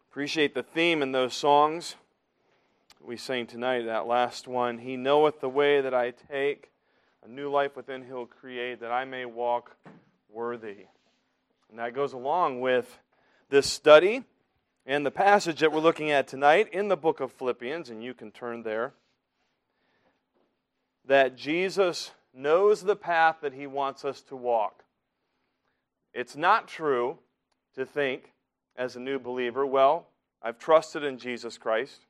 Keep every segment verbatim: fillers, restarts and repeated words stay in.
Appreciate the theme in those songs we sang tonight, that last one. He knoweth the way that I take, a new life within He'll create, that I may walk worthy. And that goes along with this study and the passage that we're looking at tonight in the book of Philippians, and you can turn there, that Jesus knows the path that He wants us to walk. It's not true to think, as a new believer, well, I've trusted in Jesus Christ,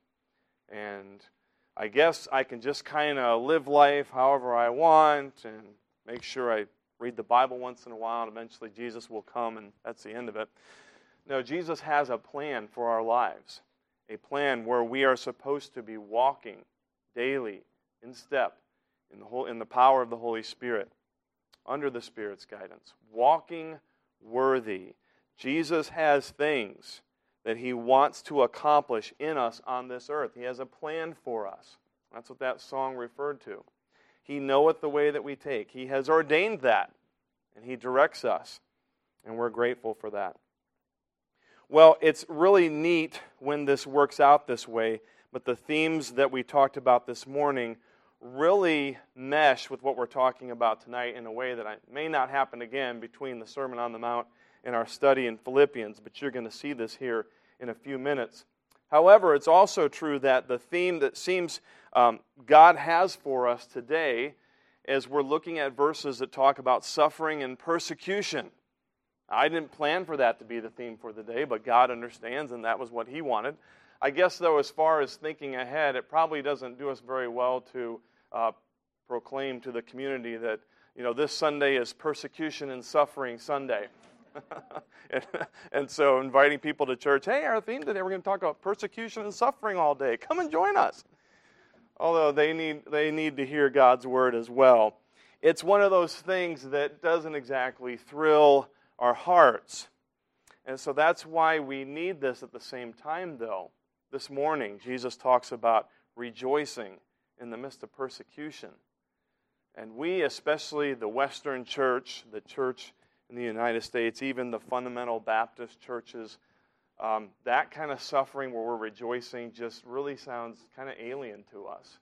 and I guess I can just kind of live life however I want and make sure I read the Bible once in a while, and eventually Jesus will come, and that's the end of it. No, Jesus has a plan for our lives, a plan where we are supposed to be walking daily in step in the whole, in the power of the Holy Spirit, under the Spirit's guidance, walking worthy. Jesus has things that He wants to accomplish in us on this earth. He has a plan for us. That's what that song referred to. He knoweth the way that we take. He has ordained that, and He directs us, and we're grateful for that. Well, it's really neat when this works out this way, but the themes that we talked about this morning really mesh with what we're talking about tonight in a way that I, may not happen again between the Sermon on the Mount and our study in Philippians, but you're going to see this here in a few minutes. However, it's also true that the theme that seems um, God has for us today, as we're looking at verses that talk about suffering and persecution. I didn't plan for that to be the theme for the day, but God understands, and that was what He wanted. I guess, though, as far as thinking ahead, it probably doesn't do us very well to uh, proclaim to the community that, you know, this Sunday is Persecution and Suffering Sunday. and, and so inviting people to church, hey, our theme today, we're going to talk about persecution and suffering all day. Come and join us. Although they need they need to hear God's word as well. It's one of those things that doesn't exactly thrill our hearts. And so that's why we need this at the same time, though. This morning, Jesus talks about rejoicing in the midst of persecution. And we, especially the Western church, the church in the United States, even the fundamental Baptist churches, um, that kind of suffering where we're rejoicing just really sounds kind of alien to us.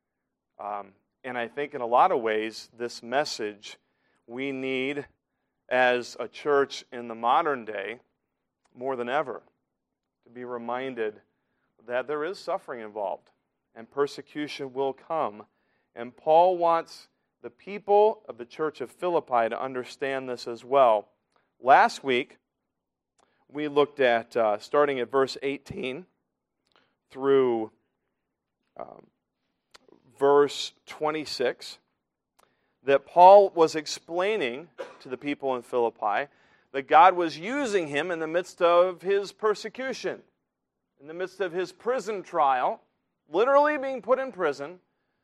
Um, and I think in a lot of ways, this message we need as a church in the modern day more than ever to be reminded that there is suffering involved and persecution will come. And Paul wants the people of the church of Philippi to understand this as well. Last week, we looked at, uh, starting at verse eighteen through um, verse twenty-six, that Paul was explaining to the people in Philippi that God was using him in the midst of his persecution, in the midst of his prison trial, literally being put in prison,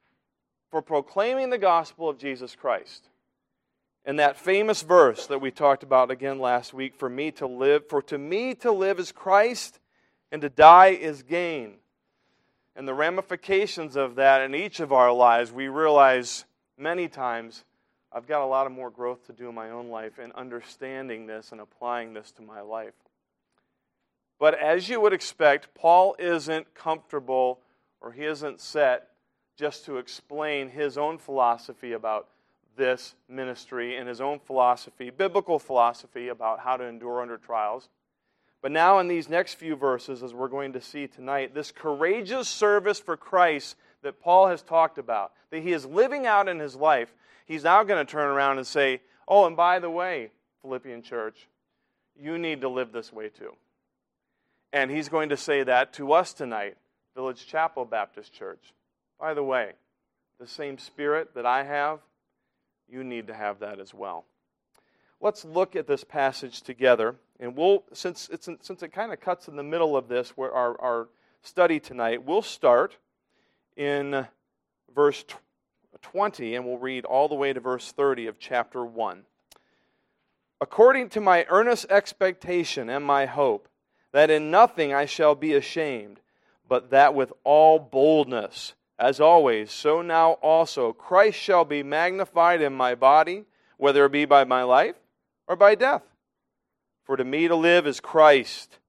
for proclaiming the gospel of Jesus Christ. And that famous verse that we talked about again last week, for me to live, for to me to live is Christ, and to die is gain. And the ramifications of that in each of our lives, we realize many times, I've got a lot of more growth to do in my own life in understanding this and applying this to my life. But as you would expect, Paul isn't comfortable or he isn't set just to explain his own philosophy about this ministry and his own philosophy, biblical philosophy about how to endure under trials. But now in these next few verses, as we're going to see tonight, this courageous service for Christ that Paul has talked about, that he is living out in his life, he's now going to turn around and say, oh, and by the way, Philippian church, you need to live this way too. And he's going to say that to us tonight, Village Chapel Baptist Church. By the way, the same spirit that I have, you need to have that as well. Let's look at this passage together, and we'll, since it's since it kind of cuts in the middle of this, where our, our study tonight, we'll start in verse twenty, and we'll read all the way to verse thirty of chapter one. According to my earnest expectation and my hope, that in nothing I shall be ashamed, but that with all boldness, as always, so now also Christ shall be magnified in my body, whether it be by my life or by death. For to me to live is Christ,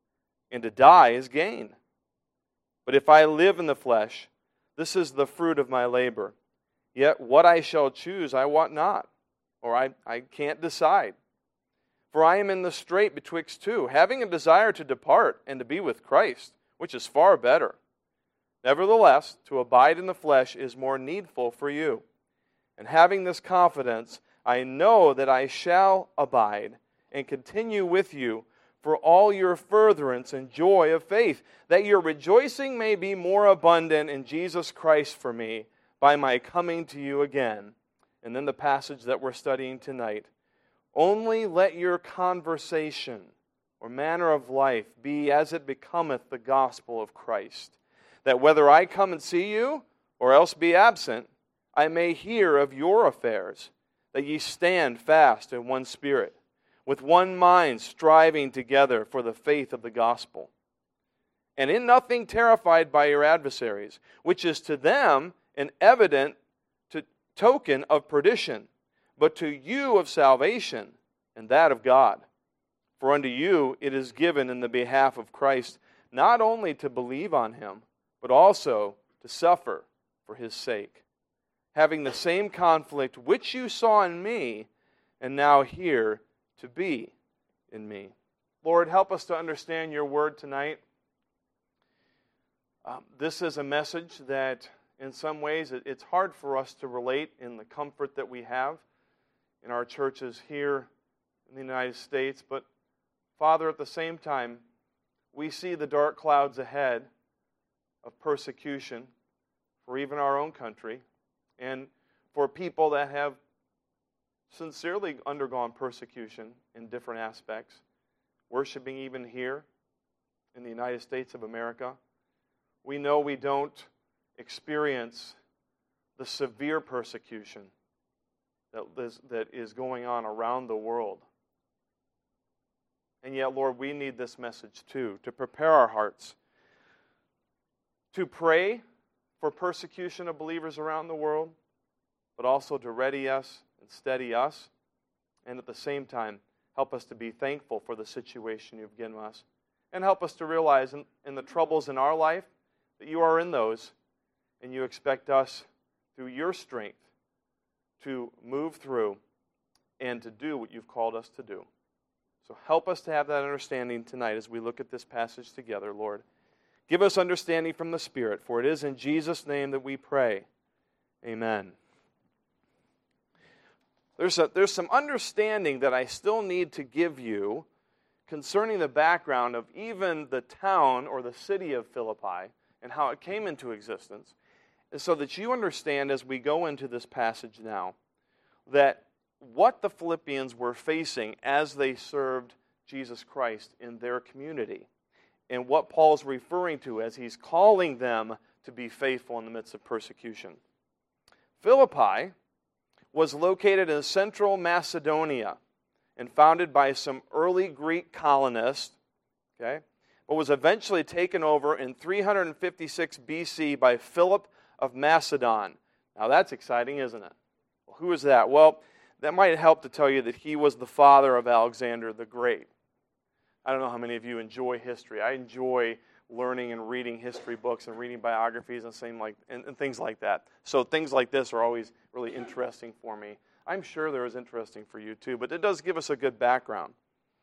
and to die is gain. But if I live in the flesh, this is the fruit of my labor. Yet what I shall choose I wot not, or I, I can't decide. For I am in the strait betwixt two, having a desire to depart and to be with Christ, which is far better. Nevertheless, to abide in the flesh is more needful for you. And having this confidence, I know that I shall abide and continue with you for all your furtherance and joy of faith, that your rejoicing may be more abundant in Jesus Christ for me by my coming to you again. And then the passage that we're studying tonight. Only let your conversation or manner of life be as it becometh the gospel of Christ, that whether I come and see you or else be absent, I may hear of your affairs, that ye stand fast in one spirit, with one mind striving together for the faith of the gospel. And in nothing terrified by your adversaries, which is to them an evident to, token of perdition, but to you of salvation, and that of God. For unto you it is given in the behalf of Christ, not only to believe on him, but also to suffer for his sake, having the same conflict which you saw in me, and now hear to be in me. Lord, help us to understand your word tonight. Um, this is a message that in some ways it, it's hard for us to relate in the comfort that we have in our churches here in the United States. But Father, at the same time, we see the dark clouds ahead of persecution for even our own country and for people that have sincerely undergone persecution in different aspects, worshiping even here in the United States of America. We know we don't experience the severe persecution that is, that is going on around the world. And yet, Lord, we need this message too, to prepare our hearts, to pray for persecution of believers around the world, but also to ready us and steady us, and at the same time, help us to be thankful for the situation you've given us, and help us to realize in, in the troubles in our life that you are in those, and you expect us, through your strength, to move through and to do what you've called us to do. So help us to have that understanding tonight as we look at this passage together, Lord. Give us understanding from the Spirit, for it is in Jesus' name that we pray. Amen. There's, a, there's some understanding that I still need to give you concerning the background of even the town or the city of Philippi and how it came into existence, and so that you understand as we go into this passage now that what the Philippians were facing as they served Jesus Christ in their community, and what Paul's referring to as he's calling them to be faithful in the midst of persecution. Philippi was located in central Macedonia and founded by some early Greek colonists, okay, but was eventually taken over in three hundred fifty-six B C by Philip of Macedon. Now that's exciting, isn't it? Well, who is that? Well, that might help to tell you that he was the father of Alexander the Great. I don't know how many of you enjoy history. I enjoy learning and reading history books and reading biographies and, same like, and, and things like that. So things like this are always really interesting for me. I'm sure they're as interesting for you too, but it does give us a good background.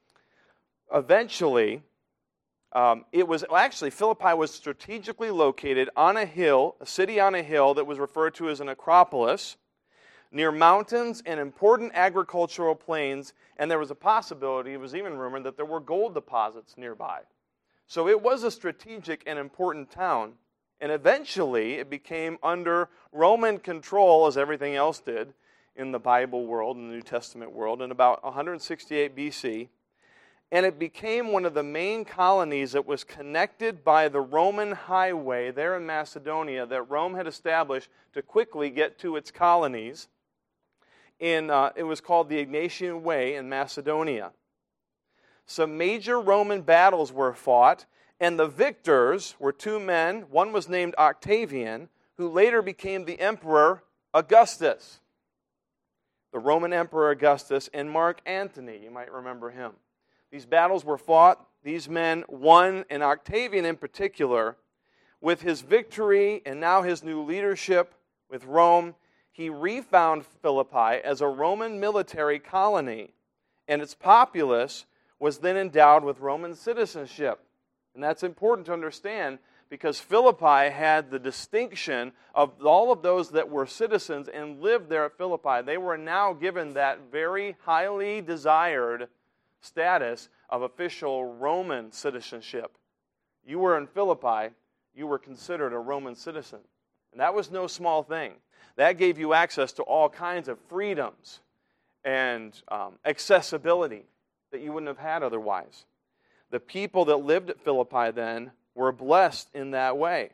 Eventually, um, it was actually Philippi was strategically located on a hill, a city on a hill that was referred to as an acropolis, near mountains and important agricultural plains, and there was a possibility, it was even rumored, that there were gold deposits nearby. So it was a strategic and important town, and eventually it became under Roman control, as everything else did in the Bible world, in the New Testament world, in about one hundred sixty-eight B C, and it became one of the main colonies that was connected by the Roman highway there in Macedonia that Rome had established to quickly get to its colonies. In, uh, it was called the Egnatian Way in Macedonia. Some major Roman battles were fought, and the victors were two men. One was named Octavian, who later became the Emperor Augustus. The Roman Emperor Augustus and Mark Antony, you might remember him. These battles were fought. these men, one, and Octavian in particular, with his victory and now his new leadership with Rome, he refound Philippi as a Roman military colony, and its populace was then endowed with Roman citizenship. And that's important to understand because Philippi had the distinction of all of those that were citizens and lived there at Philippi. They were now given that very highly desired status of official Roman citizenship. You were in Philippi, you were considered a Roman citizen. And that was no small thing. That gave you access to all kinds of freedoms and um, accessibility that you wouldn't have had otherwise. The people that lived at Philippi then were blessed in that way.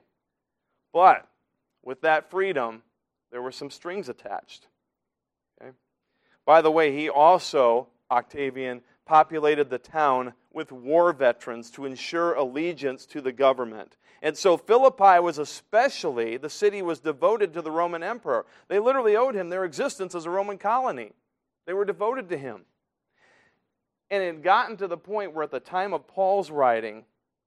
But with that freedom, there were some strings attached. Okay? By the way, he also, Octavian, populated the town with war veterans to ensure allegiance to the government. And so Philippi was especially, the city was devoted to the Roman emperor. They literally owed him their existence as a Roman colony. They were devoted to him. And it had gotten to the point where at the time of Paul's writing,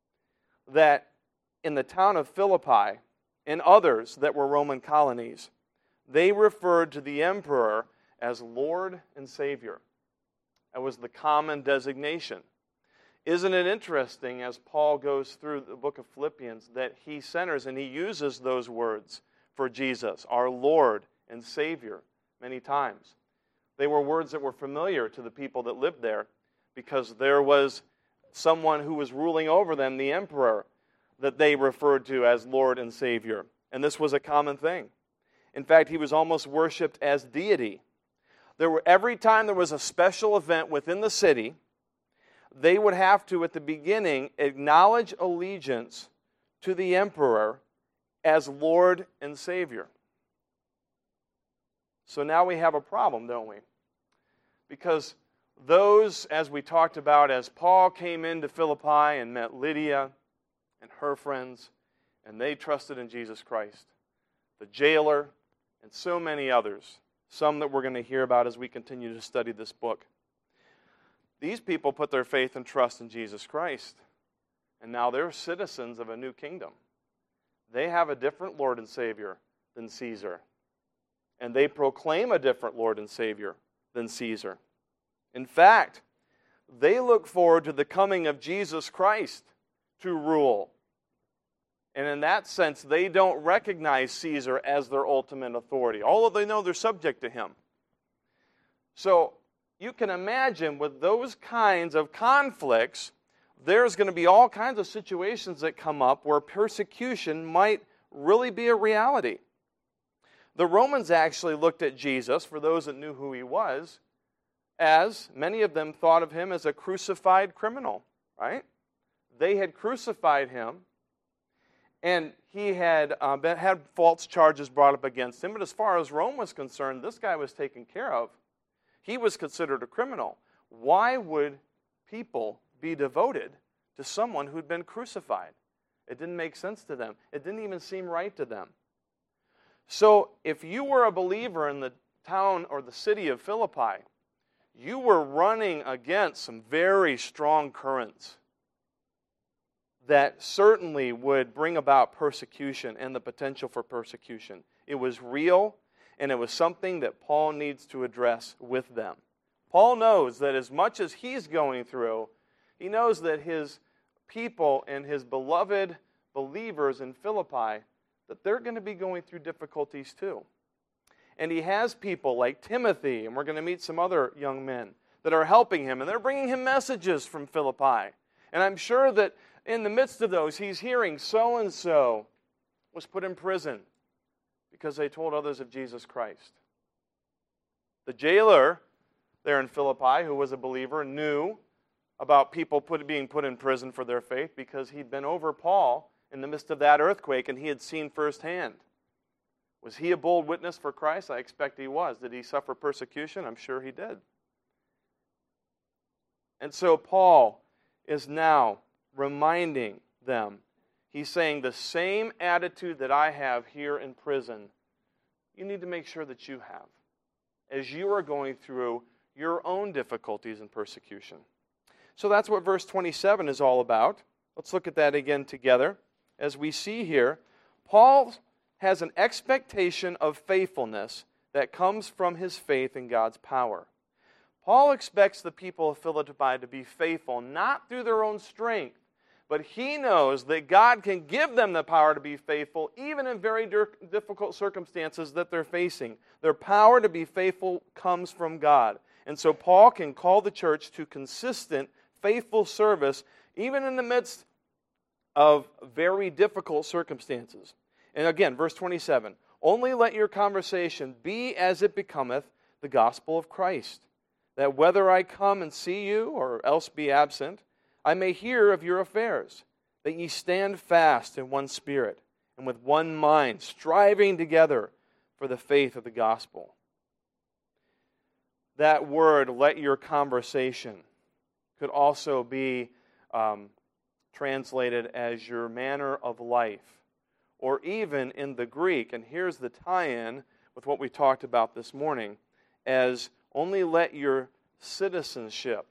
that in the town of Philippi and others that were Roman colonies, they referred to the emperor as Lord and Savior. That was the common designation. Isn't it interesting as Paul goes through the book of Philippians that he centers and he uses those words for Jesus, our Lord and Savior, many times. They were words that were familiar to the people that lived there because there was someone who was ruling over them, the emperor, that they referred to as Lord and Savior. And this was a common thing. In fact, he was almost worshipped as deity. There were, every time there was a special event within the city, they would have to, at the beginning, acknowledge allegiance to the emperor as Lord and Savior. So now we have a problem, don't we? Because those, as we talked about, as Paul came into Philippi and met Lydia and her friends, and they trusted in Jesus Christ, the jailer, and so many others, some that we're going to hear about as we continue to study this book. These people put their faith and trust in Jesus Christ, and now they're citizens of a new kingdom. They have a different Lord and Savior than Caesar, and they proclaim a different Lord and Savior than Caesar. In fact, they look forward to the coming of Jesus Christ to rule. And in that sense, they don't recognize Caesar as their ultimate authority, although they know they're subject to him. So you can imagine with those kinds of conflicts, there's going to be all kinds of situations that come up where persecution might really be a reality. The Romans actually looked at Jesus, for those that knew who he was, as many of them thought of him as a crucified criminal, right? They had crucified him, and he had uh, been, had false charges brought up against him. But as far as Rome was concerned, this guy was taken care of. He was considered a criminal. Why would people be devoted to someone who'd been crucified? It didn't make sense to them. It didn't even seem right to them. So if you were a believer in the town or the city of Philippi, you were running against some very strong currents that certainly would bring about persecution and the potential for persecution. It was real, and it was something that Paul needs to address with them. Paul knows that as much as he's going through, he knows that his people and his beloved believers in Philippi, that they're going to be going through difficulties too. And he has people like Timothy, and we're going to meet some other young men that are helping him, and they're bringing him messages from Philippi. And I'm sure that in the midst of those, he's hearing so-and-so was put in prison because they told others of Jesus Christ. The jailer there in Philippi, who was a believer, knew about people put, being put in prison for their faith because he'd been over Paul in the midst of that earthquake, and he had seen firsthand. Was he a bold witness for Christ? I expect he was. Did he suffer persecution? I'm sure he did. And so Paul is now reminding them. He's saying the same attitude that I have here in prison, you need to make sure that you have as you are going through your own difficulties and persecution. So that's what verse twenty-seven is all about. Let's look at that again together. As we see here, Paul has an expectation of faithfulness that comes from his faith in God's power. Paul expects the people of Philippi to be faithful, not through their own strength, but he knows that God can give them the power to be faithful even in very difficult circumstances that they're facing. Their power to be faithful comes from God. And so Paul can call the church to consistent, faithful service even in the midst of very difficult circumstances. And again, verse twenty-seven, only let your conversation be as it becometh the gospel of Christ, that whether I come and see you or else be absent, I may hear of your affairs, that ye stand fast in one spirit, and with one mind, striving together for the faith of the gospel. That word, let your conversation, could also be um, translated as your manner of life, or even in the Greek, and here's the tie-in with what we talked about this morning, as only let your citizenship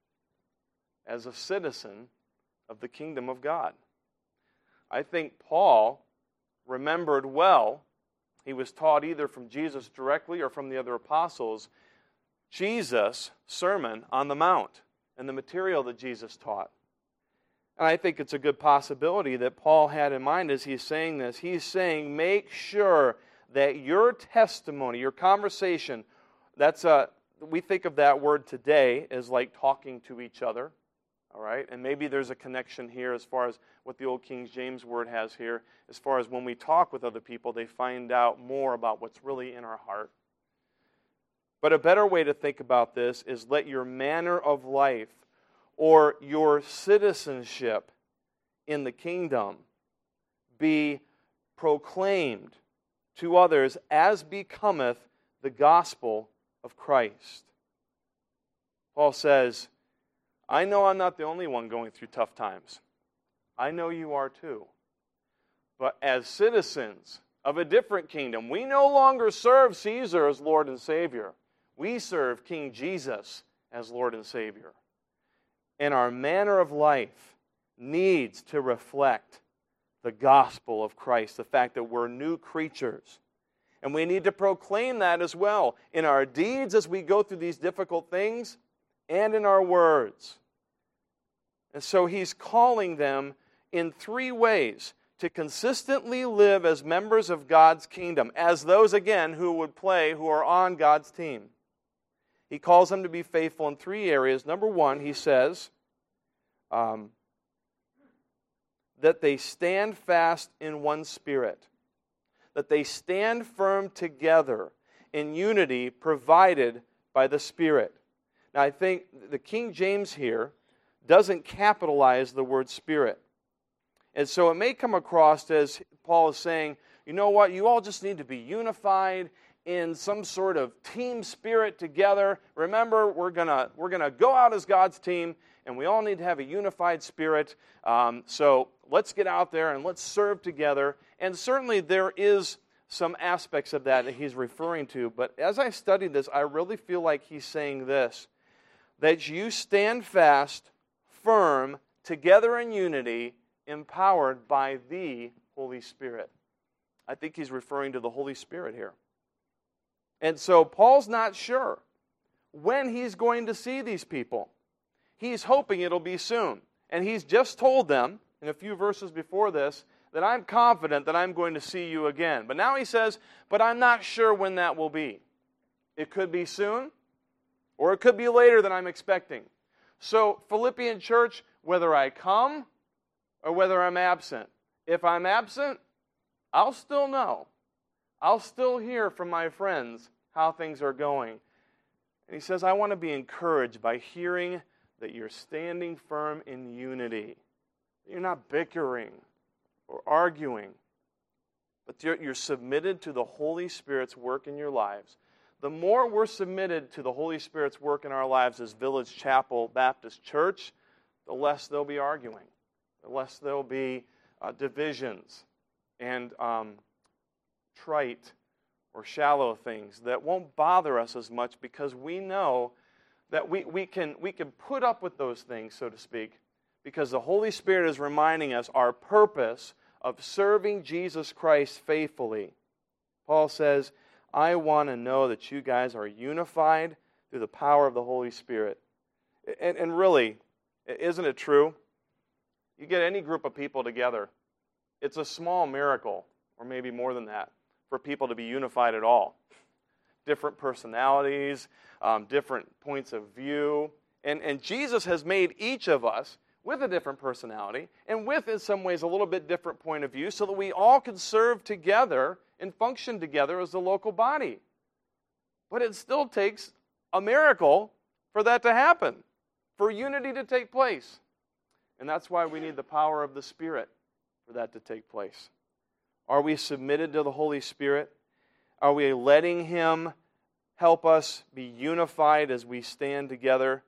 as a citizen of the kingdom of God. I think Paul remembered well, he was taught either from Jesus directly or from the other apostles, Jesus' Sermon on the Mount and the material that Jesus taught. And I think it's a good possibility that Paul had in mind as he's saying this. He's saying, make sure that your testimony, your conversation, that's a, we think of that word today as like talking to each other. All right, and maybe there's a connection here as far as what the old King James word has here, as far as when we talk with other people, they find out more about what's really in our heart. But a better way to think about this is let your manner of life or your citizenship in the kingdom be proclaimed to others as becometh the gospel of Christ. Paul says, I know I'm not the only one going through tough times. I know you are too. But as citizens of a different kingdom, we no longer serve Caesar as Lord and Savior. We serve King Jesus as Lord and Savior. And our manner of life needs to reflect the gospel of Christ, the fact that we're new creatures. And we need to proclaim that as well in our deeds as we go through these difficult things and in our words. And so he's calling them in three ways to consistently live as members of God's kingdom, as those, again, who would play, who are on God's team. He calls them to be faithful in three areas. Number one, he says um, that they stand fast in one spirit, that they stand firm together in unity provided by the Spirit. Now, I think the King James here doesn't capitalize the word spirit. And so it may come across as Paul is saying, you know what, you all just need to be unified in some sort of team spirit together. Remember, we're gonna we're gonna go out as God's team, and we all need to have a unified spirit. Um, so let's get out there and let's serve together. And certainly there is some aspects of that that he's referring to. But as I studied this, I really feel like he's saying this, that you stand fast, firm, together in unity, empowered by the Holy Spirit. I think he's referring to the Holy Spirit here. And so Paul's not sure when he's going to see these people. He's hoping it'll be soon. And he's just told them, in a few verses before this, that I'm confident that I'm going to see you again. But now he says, but I'm not sure when that will be. It could be soon, or it could be later than I'm expecting. So, Philippian church, whether I come or whether I'm absent, if I'm absent, I'll still know. I'll still hear from my friends how things are going. And he says, I want to be encouraged by hearing that you're standing firm in unity. You're not bickering or arguing, but you're, you're submitted to the Holy Spirit's work in your lives. The more we're submitted to the Holy Spirit's work in our lives as Village Chapel Baptist Church, the less there'll be arguing, the less there'll be uh, divisions and um, trite or shallow things that won't bother us as much because we know that we, we, can, we can put up with those things, so to speak, because the Holy Spirit is reminding us our purpose of serving Jesus Christ faithfully. Paul says, I want to know that you guys are unified through the power of the Holy Spirit. And, and really, isn't it true? You get any group of people together, it's a small miracle, or maybe more than that, for people to be unified at all. Different personalities, um, different points of view. And, and Jesus has made each of us with a different personality and with, in some ways, a little bit different point of view so that we all can serve together and function together as a local body. But it still takes a miracle for that to happen, for unity to take place. And that's why we need the power of the Spirit for that to take place. Are we submitted to the Holy Spirit? Are we letting Him help us be unified as we stand together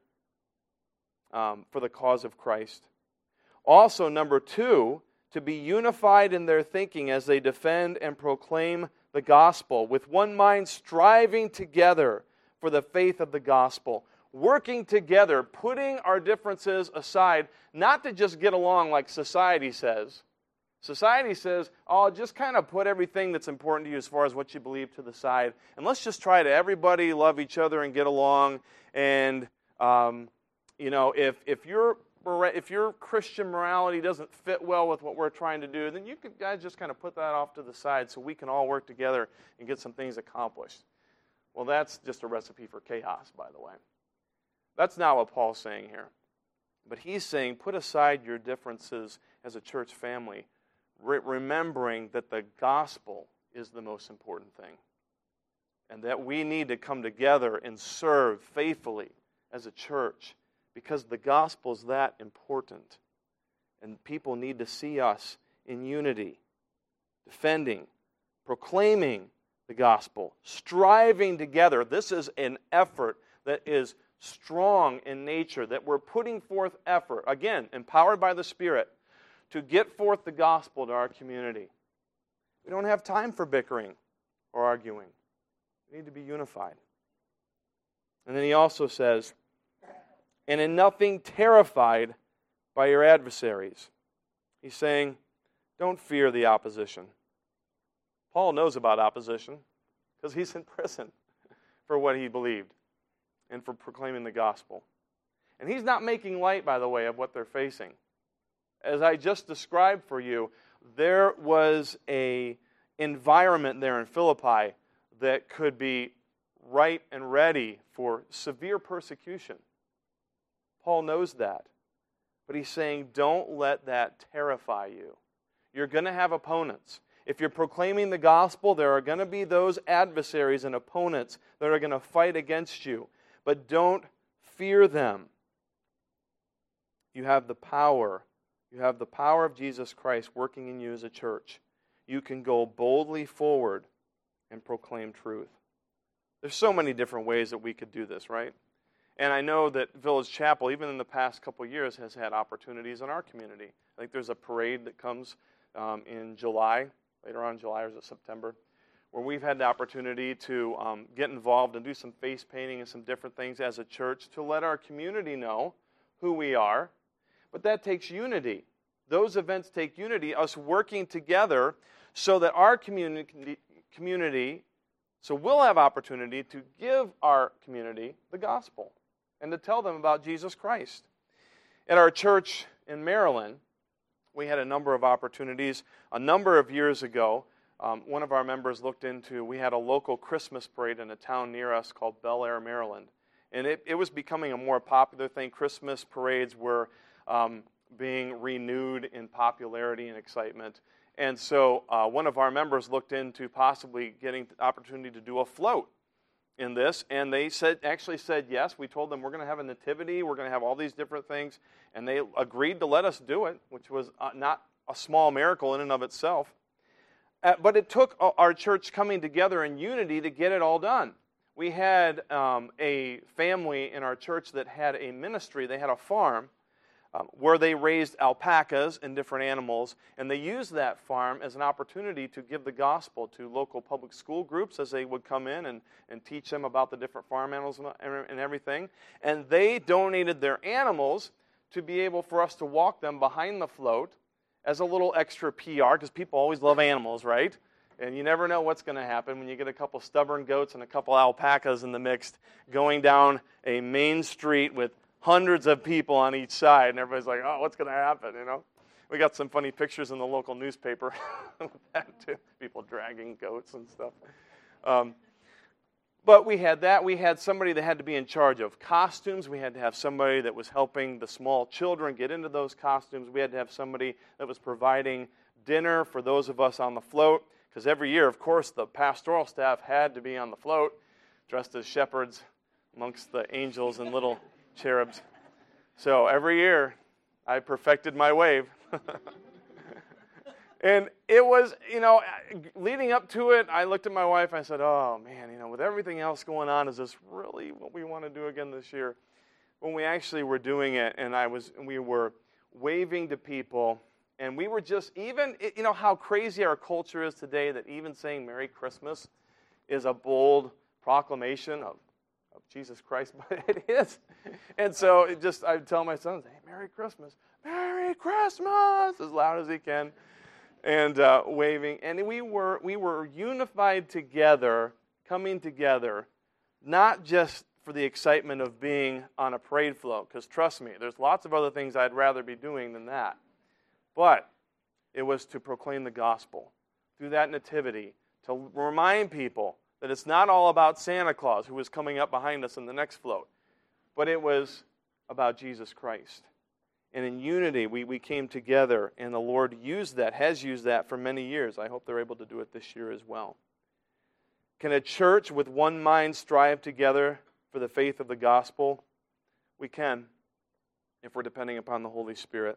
um, for the cause of Christ? Also, number two, to be unified in their thinking as they defend and proclaim the gospel, with one mind striving together for the faith of the gospel, working together, putting our differences aside, not to just get along like society says. Society says, oh, just kind of put everything that's important to you as far as what you believe to the side, and let's just try to everybody love each other and get along. And um, you know, if if your if your Christian morality doesn't fit well with what we're trying to do, then you could guys just kind of put that off to the side so we can all work together and get some things accomplished. Well, that's just a recipe for chaos, by the way. That's not what Paul's saying here. But he's saying, put aside your differences as a church family, re- remembering that the gospel is the most important thing. And that we need to come together and serve faithfully as a church because the gospel is that important. And people need to see us in unity, defending, proclaiming the gospel, striving together. This is an effort that is strong in nature, that we're putting forth effort, again, empowered by the Spirit, to get forth the gospel to our community. We don't have time for bickering or arguing. We need to be unified. And then he also says, and in nothing terrified by your adversaries. He's saying, don't fear the opposition. Paul knows about opposition because he's in prison for what he believed and for proclaiming the gospel. And he's not making light, by the way, of what they're facing. As I just described for you, there was an environment there in Philippi that could be right and ready for severe persecution. Paul knows that. But he's saying, don't let that terrify you. You're going to have opponents. If you're proclaiming the gospel, there are going to be those adversaries and opponents that are going to fight against you. But don't fear them. You have the power. You have the power of Jesus Christ working in you as a church. You can go boldly forward and proclaim truth. There's so many different ways that we could do this, right? And I know that Village Chapel, even in the past couple of years, has had opportunities in our community. I think there's a parade that comes um, in July, later on in July, or is it September, where we've had the opportunity to um, get involved and do some face painting and some different things as a church to let our community know who we are. But that takes unity. Those events take unity, us working together so that our community, community, so we'll have opportunity to give our community the gospel and to tell them about Jesus Christ. At our church in Maryland, we had a number of opportunities. A number of years ago, um, one of our members looked into, we had a local Christmas parade in a town near us called Bel Air, Maryland. And it, it was becoming a more popular thing. Christmas parades were um, being renewed in popularity and excitement. And so uh, one of our members looked into possibly getting the opportunity to do a float in this, and they said actually said yes. We told them we're going to have a nativity, we're going to have all these different things, and they agreed to let us do it, which was uh, not a small miracle in and of itself. Uh, but it took our church coming together in unity to get it all done. We had um, a family in our church that had a ministry, they had a farm, um, where they raised alpacas and different animals, and they used that farm as an opportunity to give the gospel to local public school groups as they would come in and, and teach them about the different farm animals and, and everything. And they donated their animals to be able for us to walk them behind the float as a little extra P R, because people always love animals, right? And you never know what's going to happen when you get a couple stubborn goats and a couple alpacas in the mix going down a main street with hundreds of people on each side, and everybody's like, oh, what's going to happen, you know? We got some funny pictures in the local newspaper with that too, people dragging goats and stuff. Um, but we had that. We had somebody that had to be in charge of costumes. We had to have somebody that was helping the small children get into those costumes. We had to have somebody that was providing dinner for those of us on the float, because every year, of course, the pastoral staff had to be on the float, dressed as shepherds amongst the angels and little cherubs. So every year, I perfected my wave. And it was, you know, leading up to it, I looked at my wife and I said, oh, man, you know, with everything else going on, is this really what we want to do again this year? When we actually were doing it, and I was, we were waving to people, and we were just, even, you know how crazy our culture is today, that even saying Merry Christmas is a bold proclamation of, of Jesus Christ, but it is. And so it just, I tell my sons, hey, Merry Christmas, Merry Christmas, as loud as he can, and uh, waving. And we were, we were unified together, coming together, not just for the excitement of being on a parade float, because trust me, there's lots of other things I'd rather be doing than that. But it was to proclaim the gospel through that nativity, to remind people that it's not all about Santa Claus, who was coming up behind us in the next float, but it was about Jesus Christ. And in unity, we, we came together, and the Lord used that, has used that for many years. I hope they're able to do it this year as well. Can a church with one mind strive together for the faith of the gospel? We can, if we're depending upon the Holy Spirit.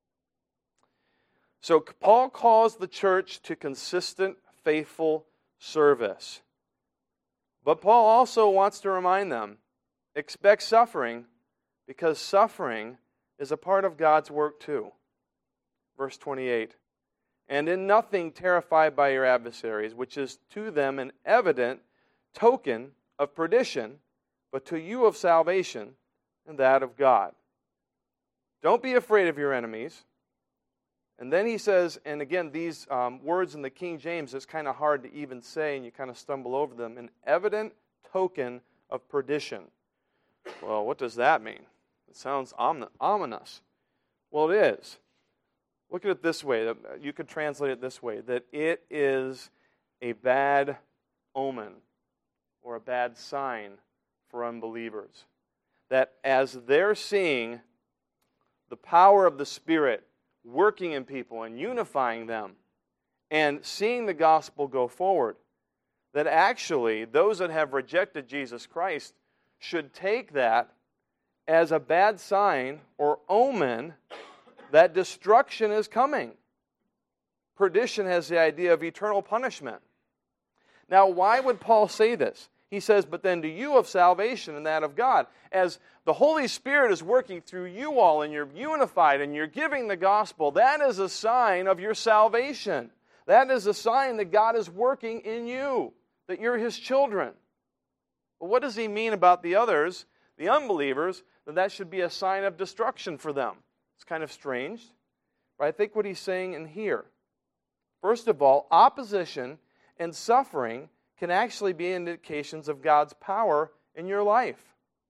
So Paul calls the church to consistent, faithful service. But Paul also wants to remind them, expect suffering, because suffering is a part of God's work too. Verse twenty-eight, and in nothing terrified by your adversaries, which is to them an evident token of perdition, but to you of salvation, and that of God. Don't be afraid of your enemies. And then he says, and again, these um, words in the King James, it's kind of hard to even say, and you kind of stumble over them. An evident token of perdition. Well, what does that mean? It sounds ominous. Well, it is. Look at it this way. You could translate it this way, that it is a bad omen or a bad sign for unbelievers. That as they're seeing the power of the Spirit working in people and unifying them and seeing the gospel go forward, that actually those that have rejected Jesus Christ should take that as a bad sign or omen that destruction is coming. Perdition has the idea of eternal punishment. Now, why would Paul say this? He says, but then to you of salvation and that of God. As the Holy Spirit is working through you all and you're unified and you're giving the gospel, that is a sign of your salvation. That is a sign that God is working in you, that you're His children. But what does he mean about the others, the unbelievers, that that should be a sign of destruction for them? It's kind of strange. But I think what he's saying in here, first of all, opposition and suffering can actually be indications of God's power in your life.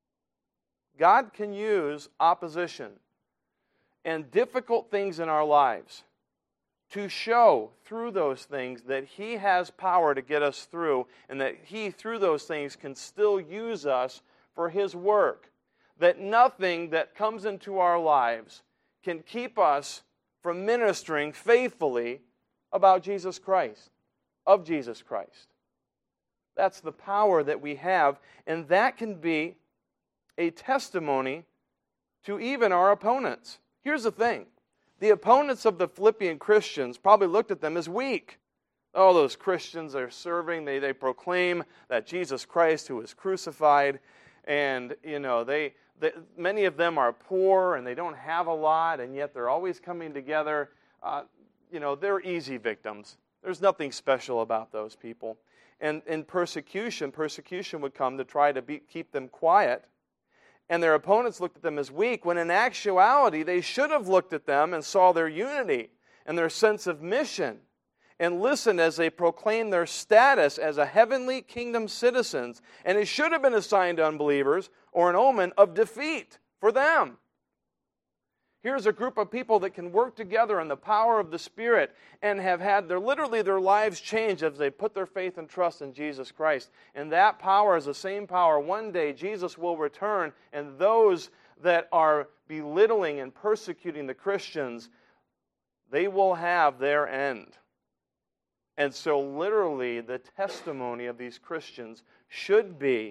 God can use opposition and difficult things in our lives to show through those things that He has power to get us through, and that He, through those things, can still use us for His work. That nothing that comes into our lives can keep us from ministering faithfully about Jesus Christ, of Jesus Christ. That's the power that we have, and that can be a testimony to even our opponents. Here's the thing. The opponents of the Philippian Christians probably looked at them as weak. Oh, those Christians are serving, they, they proclaim that Jesus Christ who was crucified, And, you know, they, they many of them are poor and they don't have a lot, and yet they're always coming together. Uh, you know, they're easy victims. There's nothing special about those people. And in persecution, persecution would come to try to be, keep them quiet. And their opponents looked at them as weak, when in actuality they should have looked at them and saw their unity and their sense of mission, and listened as they proclaimed their status as a heavenly kingdom citizens. And it should have been a sign to unbelievers or an omen of defeat for them. Here's a group of people that can work together in the power of the Spirit and have had their literally their lives changed as they put their faith and trust in Jesus Christ. And that power is the same power. One day Jesus will return, and those that are belittling and persecuting the Christians, they will have their end. And so literally the testimony of these Christians should be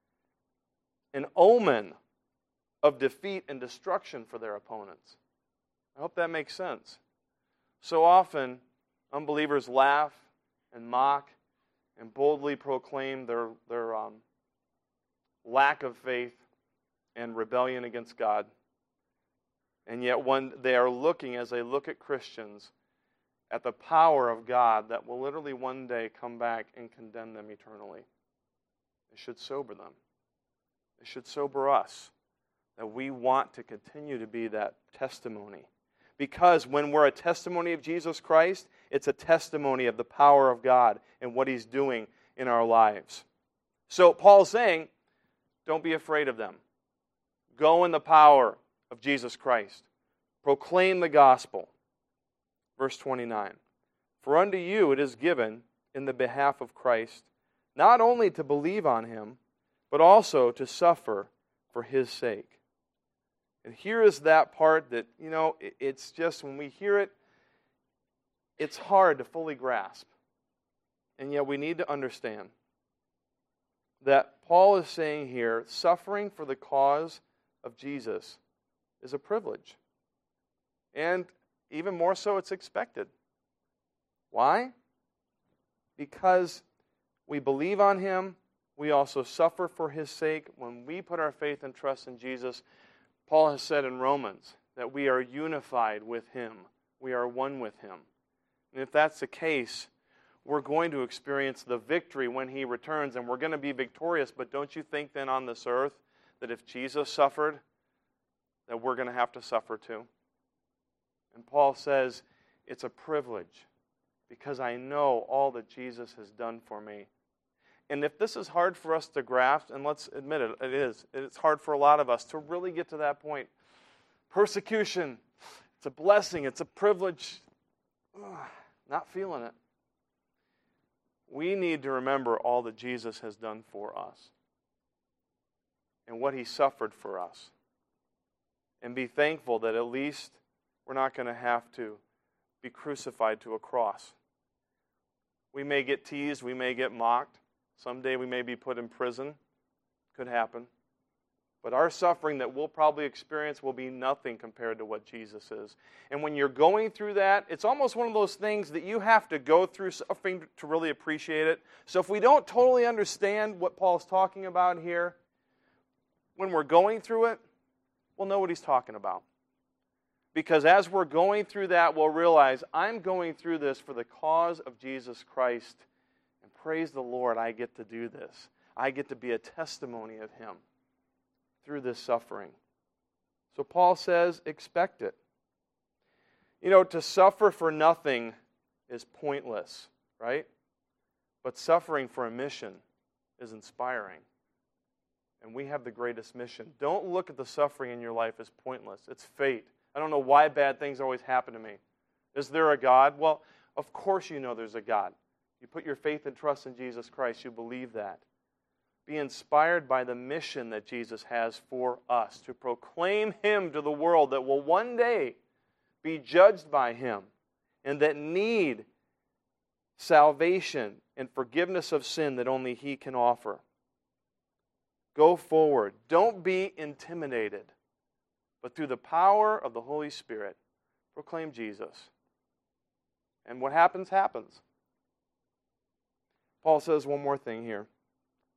an omen of defeat and destruction for their opponents. I hope that makes sense. So often, unbelievers laugh and mock and boldly proclaim their, their um, lack of faith and rebellion against God. And yet when they are looking, as they look at Christians, at the power of God that will literally one day come back and condemn them eternally. It should sober them. It should sober us, that we want to continue to be that testimony. Because when we're a testimony of Jesus Christ, it's a testimony of the power of God and what He's doing in our lives. So Paul's saying, don't be afraid of them. Go in the power of Jesus Christ. Proclaim the gospel. Verse twenty-nine, for unto you it is given in the behalf of Christ, not only to believe on Him, but also to suffer for His sake. And here is that part that, you know, it's just when we hear it, it's hard to fully grasp. And yet we need to understand that Paul is saying here, suffering for the cause of Jesus is a privilege. And even more so, it's expected. Why? Because we believe on Him, we also suffer for His sake. When we put our faith and trust in Jesus, Paul has said in Romans that we are unified with Him. We are one with Him. And if that's the case, we're going to experience the victory when He returns, and we're going to be victorious. But don't you think then on this earth that if Jesus suffered, that we're going to have to suffer too? And Paul says, it's a privilege because I know all that Jesus has done for me. And if this is hard for us to grasp, and let's admit it, it is. It's hard for a lot of us to really get to that point. Persecution, it's a blessing, it's a privilege. Ugh, not feeling it. We need to remember all that Jesus has done for us and what He suffered for us. And be thankful that at least we're not going to have to be crucified to a cross. We may get teased, we may get mocked. Someday we may be put in prison. Could happen. But our suffering that we'll probably experience will be nothing compared to what Jesus is. And when you're going through that, it's almost one of those things that you have to go through suffering to really appreciate it. So if we don't totally understand what Paul's talking about here, when we're going through it, we'll know what he's talking about. Because as we're going through that, we'll realize, I'm going through this for the cause of Jesus Christ. And praise the Lord, I get to do this. I get to be a testimony of Him through this suffering. So Paul says, expect it. You know, to suffer for nothing is pointless, right? But suffering for a mission is inspiring. And we have the greatest mission. Don't look at the suffering in your life as pointless. It's fate. I don't know why bad things always happen to me. Is there a God? Well, of course you know there's a God. You put your faith and trust in Jesus Christ. You believe that. Be inspired by the mission that Jesus has for us, to proclaim Him to the world that will one day be judged by Him and that need salvation and forgiveness of sin that only He can offer. Go forward. Don't be intimidated, but through the power of the Holy Spirit, proclaim Jesus. And what happens, happens. Paul says one more thing here.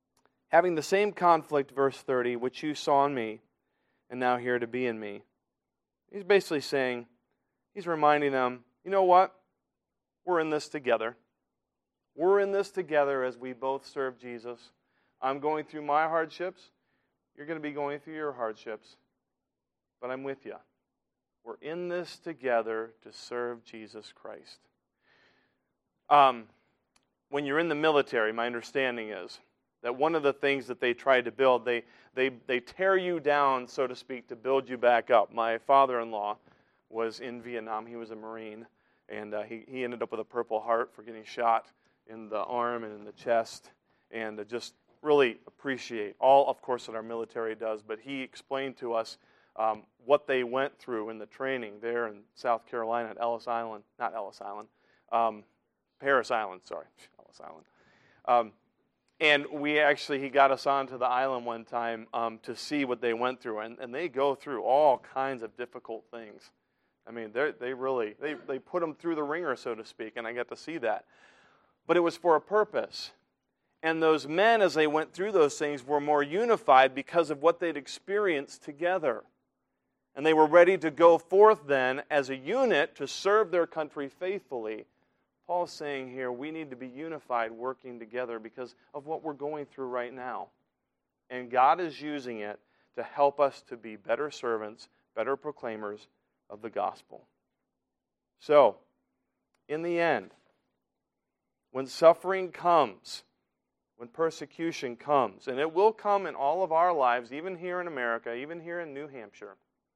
Having the same conflict, verse thirty, which you saw in me, and now here to be in me. He's basically saying, he's reminding them, you know what? We're in this together. We're in this together as we both serve Jesus. I'm going through my hardships. You're going to be going through your hardships. But I'm with you. We're in this together to serve Jesus Christ. Um, when you're in the military, my understanding is that one of the things that they try to build, they, they, they tear you down, so to speak, to build you back up. My father-in-law was in Vietnam. He was a Marine, and uh, he, he ended up with a Purple Heart for getting shot in the arm and in the chest, and uh, just really appreciate all, of course, that our military does. But he explained to us um, what they went through in the training there in South Carolina at Ellis Island, not Ellis Island, um, Paris Island, sorry, Ellis Island. Um, and we actually, he got us onto the island one time um, to see what they went through, and, and they go through all kinds of difficult things. I mean, they they really, they, they put them through the ringer, so to speak, and I got to see that. But it was for a purpose. And those men, as they went through those things, were more unified because of what they'd experienced together. And they were ready to go forth then as a unit to serve their country faithfully. Paul's saying here, we need to be unified, working together because of what we're going through right now. And God is using it to help us to be better servants, better proclaimers of the gospel. So, in the end, when suffering comes, when persecution comes, and it will come in all of our lives, even here in America, even here in New Hampshire,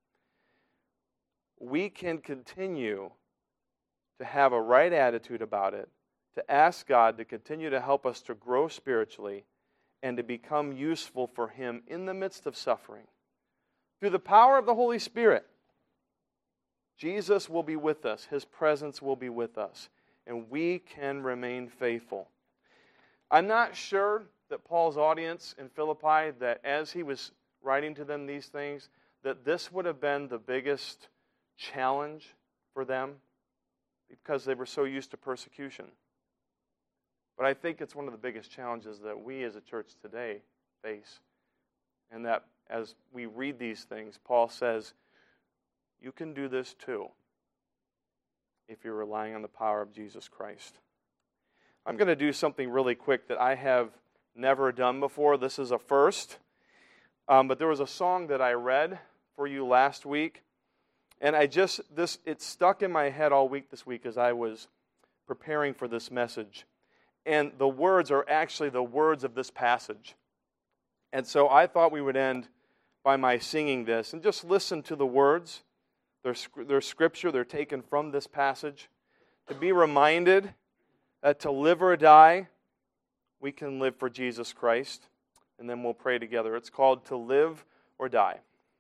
we can continue to have a right attitude about it, to ask God to continue to help us to grow spiritually and to become useful for Him in the midst of suffering. Through the power of the Holy Spirit, Jesus will be with us. His presence will be with us. And we can remain faithful. I'm not sure that Paul's audience in Philippi, that as he was writing to them these things, that this would have been the biggest challenge for them because they were so used to persecution. But I think it's one of the biggest challenges that we as a church today face. And that as we read these things, Paul says, you can do this too if you're relying on the power of Jesus Christ. I'm going to do something really quick that I have never done before. This is a first. Um, but there was a song that I read for you last week. And I just, this it stuck in my head all week this week as I was preparing for this message. And the words are actually the words of this passage. And so I thought we would end by my singing this. And just listen to the words. They're, they're scripture. They're taken from this passage. To be reminded that to live or die, we can live for Jesus Christ. And then we'll pray together. It's called To Live or Die.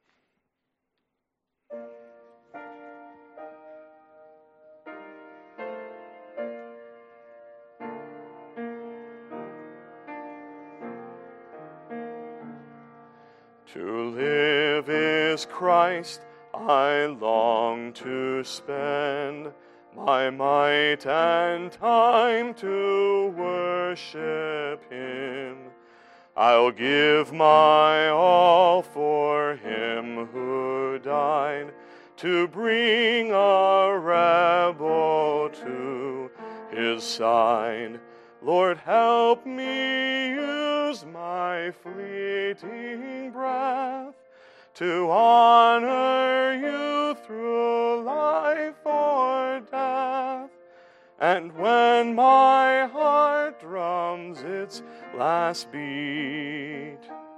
To live is Christ, I long to spend my might and time to worship Him. I'll give my all for Him who died to bring a rebel to His side. Lord, help me use my fleeting breath to honor You through life or death. And when my heart drums its last beat,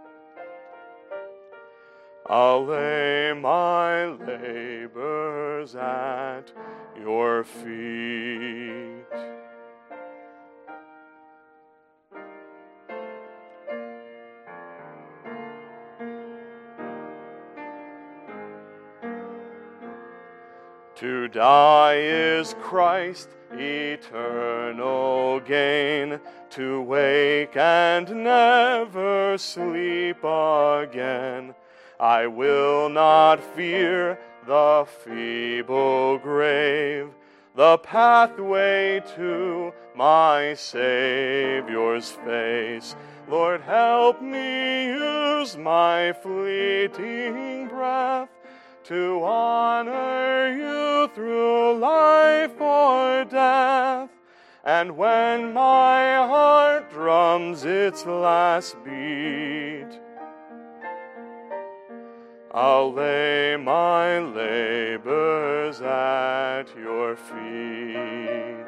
I'll lay my labors at Your feet. To die is Christ, eternal gain. To wake and never sleep again. I will not fear the feeble grave. the pathway to my Savior's face. Lord, help me use my fleeting breath to honor you through life or death. And when my heart drums its last beat, I'll lay my labors at your feet.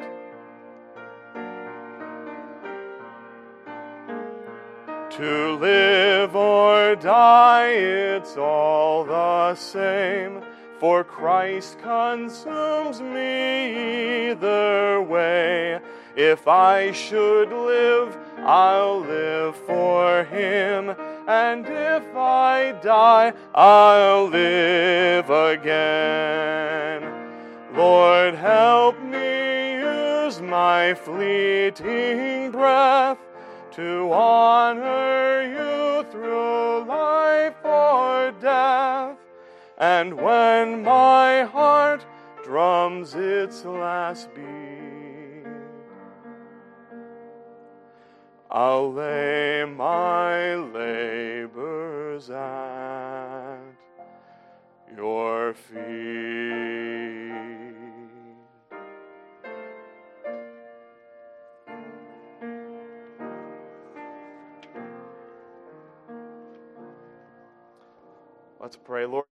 To live or die, it's all the same, for Christ consumes me either way. If I should live, I'll live for him, and if I die, I'll live again. Lord, help me use my fleeting breath to honor you through life or death. And when my heart drums its last beat, I'll lay my labors at your feet. Let's pray, Lord.